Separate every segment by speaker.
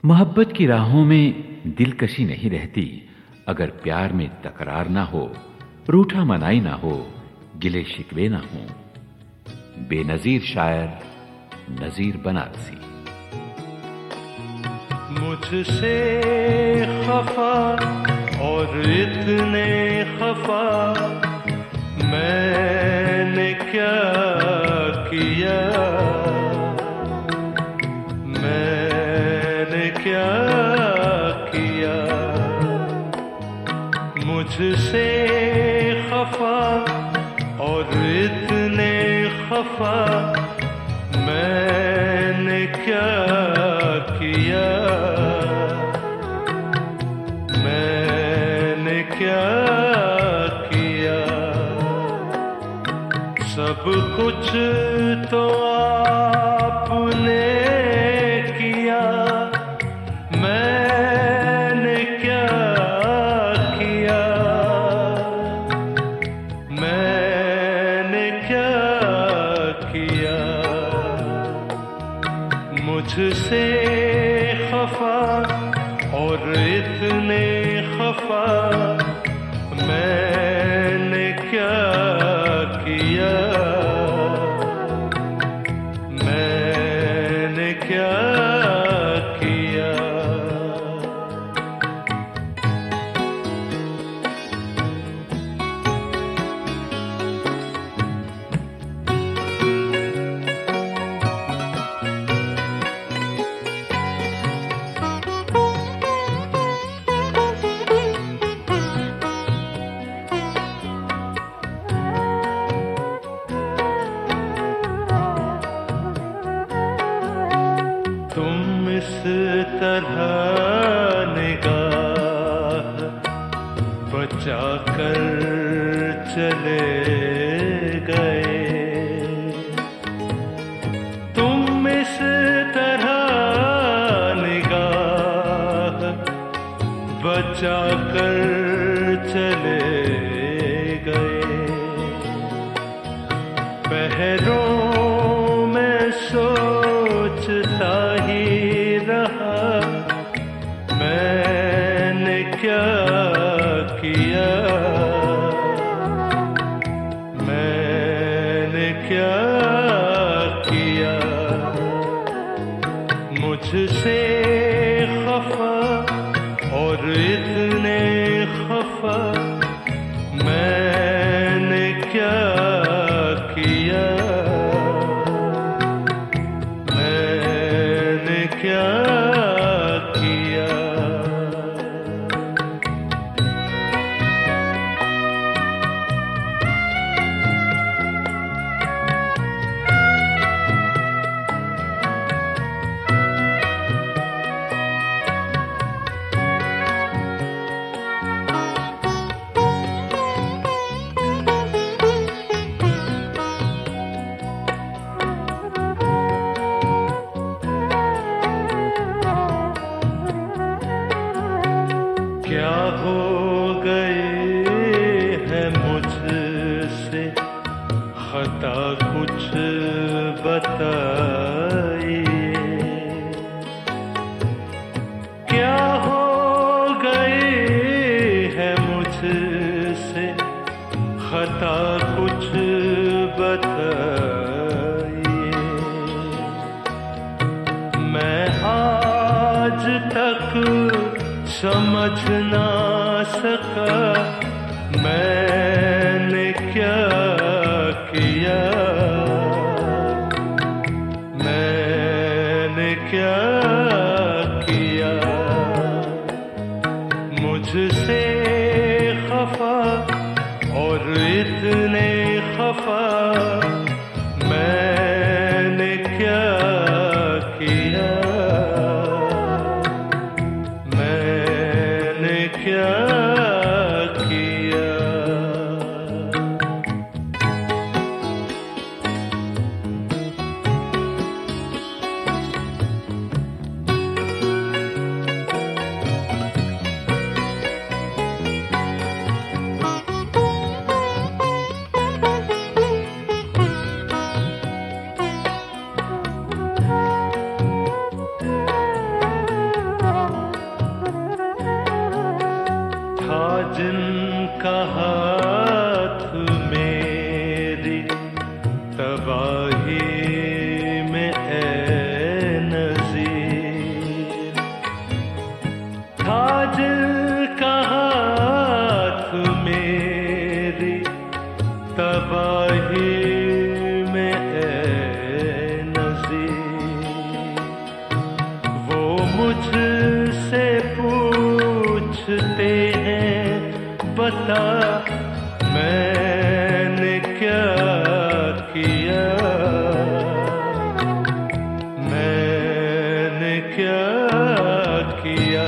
Speaker 1: मोहब्बत की राहों में दिलकशी नहीं रहती अगर प्यार में तकरार ना हो, रूठा मनाई ना हो, गिले शिकवे ना हो। बेनजीर शायर नजीर बनारसी।
Speaker 2: मुझसे खफा और इतने खफा मैंने क्या किया, मैंने क्या किया। मुझसे खफा और इतने खफा मैंने क्या किया, मैंने क्या किया। सब कुछ तो आपने किया, मैंने क्या किया, मैंने क्या किया। मुझसे खफा और इतने खफा मैंने क्या किया, मैंने क्या किया। तुम इस तरह निगाह बचा कर चले गए, तुम इस तरह निगाह बचा कर चले गए। पहरों में सोचता ही रहा मैंने क्या किया, मैंने क्या किया। मुझसे खफा और इतने खफा मैंने क्या किया, मैंने क्या किया। क्या हो गए है मुझसे खता कुछ बताइए, क्या हो गए है मुझसे खता कुछ बताइए। मैं आज तक समझ ना सका मैंने क्या किया, मैंने क्या किया। मुझसे खफा और इतने खफा मैंने क्या किया, मैंने क्या किया। जिनका हाथ मेरी तबाही में ऐ नज़ीर, था जिनका हाथ मेरी तबाही में ऐ नज़ीर। वो मुझसे पूछते हैं बता मैंने क्या किया, मैंने क्या किया।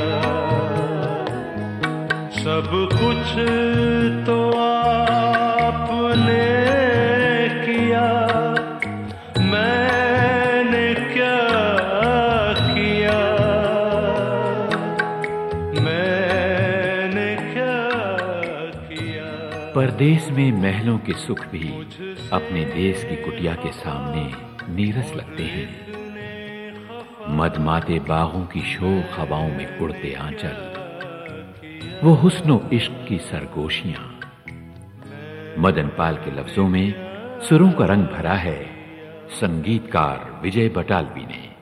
Speaker 2: सब कुछ तो आपने किया, मैंने क्या किया, मैंने क्या किया।
Speaker 1: परदेश में महलों के सुख भी अपने देश की कुटिया के सामने नीरस लगते हैं। मदमाते बागों की शोख हवाओं में उड़ते आंचल, वो हुस्नो इश्क की सरगोशियां। मदनपाल के लफ्जों में सुरों का रंग भरा है संगीतकार विजय बटालवी ने।